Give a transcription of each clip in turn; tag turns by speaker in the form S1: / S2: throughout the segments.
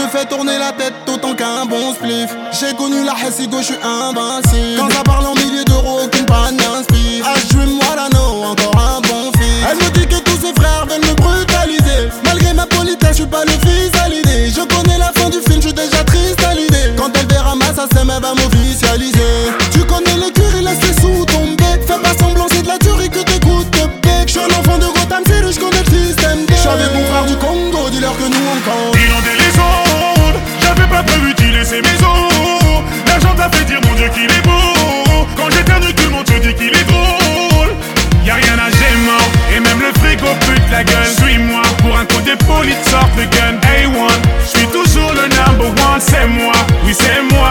S1: fait tourner la tête autant qu'un bon spliff. J'ai connu la Hessigo, je suis invincible. Quand ça parle en milliers d'euros, aucune panne n'inspire. Moi la no, encore un bon fils. Elle me dit que tous ses frères veulent me brutaliser. Malgré ma politesse, je suis pas le fils à l'idée. Je connais la fin du film, je suis déjà triste à l'idée. Quand elle verra ma SACEM, elle va m'officialiser. Tu connais le cuir, il laisse ses sous tomber. Fais pas semblant, c'est de la tuerie que t'écoutes de bec. Je suis un enfant de Gotham City, je connais le système D. J'suis avec mon frère du Congo, dis-leur que nous on compte.
S2: Inonder les ondes, j'avais pas prévu d'y laisser mes os. L'argent t'a fait dire mon Dieu qu'il est beau. Quand j'éternue, tout le monde te dit qu'il est drôle. Y'a rien à gémant, et même le frigo pute la gueule. Suis-moi, pour un coup d'épaule, il te sort le gun A1. J'suis toujours le number one, c'est moi, oui c'est moi.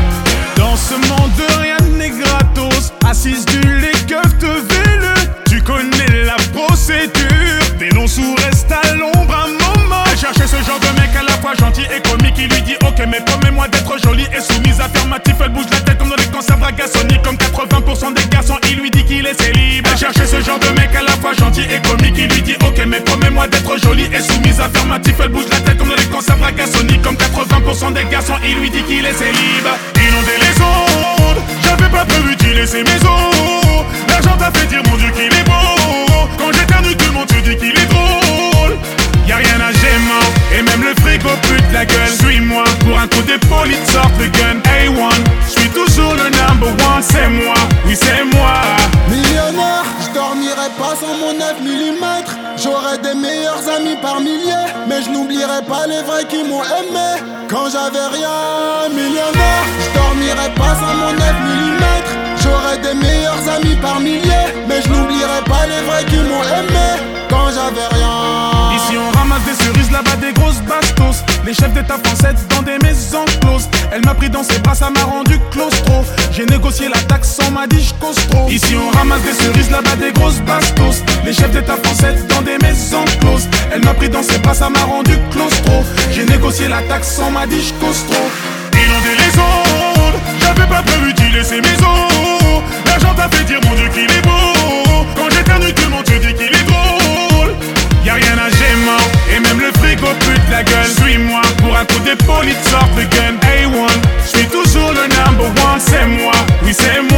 S2: Dans ce monde rien n'est gratos. Assise du les keufs te véle. Tu connais la procédure. Des longs sous restent à l'ombre un moment. Elle cherchait ce genre de mec à la fois gentil et comique. Il lui dit ok mais promets-moi d'être jolie et soumise. Affirmatif, elle bouge la tête comme dans les concerts Dragassoniques. Comme 80% des garçons, il lui dit qu'il est célib. Elle cherchait ce genre de mec à la fois gentil et comique. Il lui dit ok mais promets-moi d'être jolie et soumise. Affirmatif, elle bouge la tête comme dans les concerts Dragassoniques. Comme 80% des garçons, il lui dit qu'il est célib. Inonder les ondes, j'avais pas prévu d'y laisser mes os. L'argent t'a fait dire mon Dieu qu'il est beau. Quand j'éternue, tout le monde te dit qu'il est drôle. Y'a rien à gémant, et même le frigo pute la gueule. Suis-moi, pour un coup d'épaule, il te sort le gun A1. J'suis toujours le number one, c'est moi, oui c'est moi.
S1: Millionnaire, je dormirai pas sans mon 9 mm. J'aurai des meilleurs amis par milliers, mais je n'oublierai pas les vrais qui m'ont aimé quand j'avais rien. Millionnaire, je dormirai pas sans mon 9 mm. J'aurai des meilleurs amis par milliers, mais je n'oublierai pas les vrais qui m'ont aimé quand j'avais rien.
S2: Ici on ramasse des cerises, là-bas des grosses bastos. Les chefs d'état français dans des maisons closes. Elle m'a pris dans ses bras, ça m'a rendu claustro. J'ai négocié la taxe, on m'a dit j'costro. Ici on ramasse des cerises, là-bas des grosses bastos. Les chefs d'état français dans des maisons closes. Elle m'a pris dans ses bras, ça m'a rendu claustro. J'ai négocié la taxe, on m'a dit j'costro. Inonder les ondes, j'avais pas prévu d'y laisser mes os. L'argent t'a fait dire mon Dieu qu'il est beau. Quand j'éternue, tout le monde te dit qu'il est drôle. Y'a rien à gémant, et même le frigo pute la gueule. Suis-moi, pour un coup d'épaule, il te sort le gun A1. J'suis toujours le number one, c'est moi, oui c'est moi.